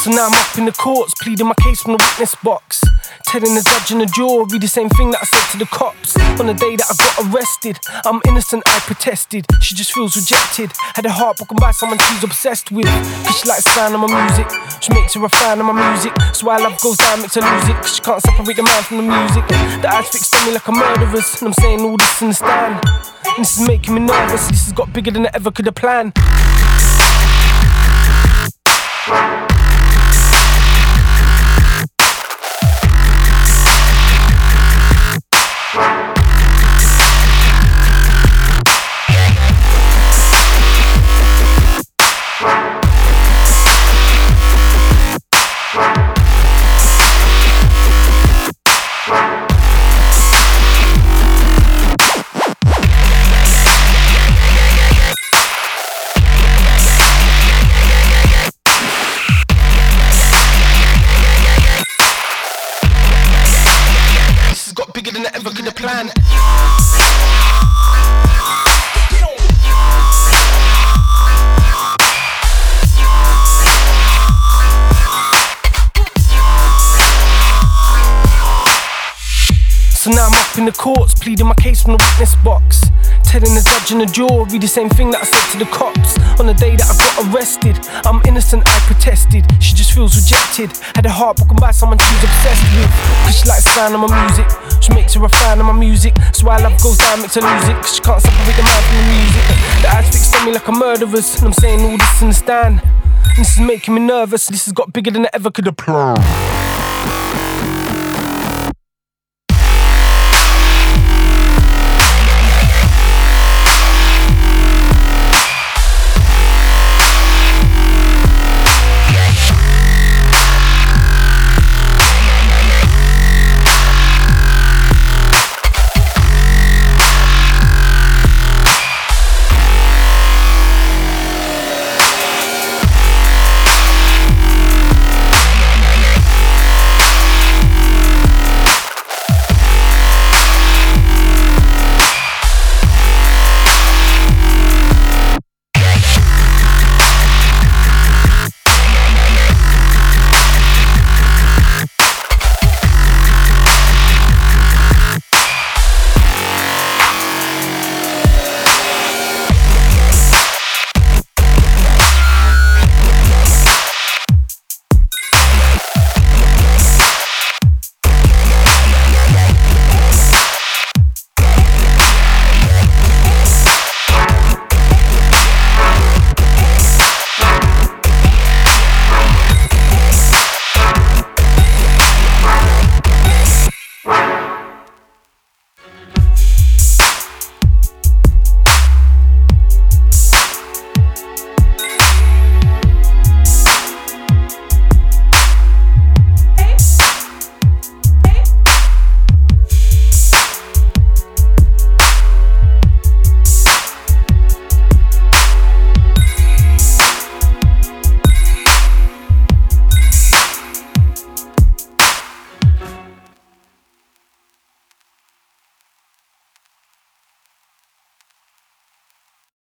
So now I'm up in the courts, pleading my case from the witness box, telling the judge and the jury the same thing that I said to the cops. On the day that I got arrested, I'm innocent, I protested. She just feels rejected, had her heart broken by someone she's obsessed with. Cause she likes the sound of my music, which makes her a fan of my music. So why love goes down makes her lose it, cause she can't separate the man from the music. The eyes fixed on me like a murderer's, and I'm saying all this in the stand. And this is making me nervous, this has got bigger than I ever could have planned. Got bigger than I ever could have planned. So now I'm up in the courts, pleading my case from the witness box, telling the judge and the jury the same thing that I said to the cops. On the day that I got arrested, I'm innocent, I protested. She just feels rejected, had her heart broken by someone she's obsessed with. Cause she likes the sound of my music, which makes her a fan of my music. So why love goes down makes her lose it, cause she can't separate the man from the music. The eyes fixed on me like a murderer's, and I'm saying all this in the stand. And this is making me nervous, this has got bigger than I ever could have planned.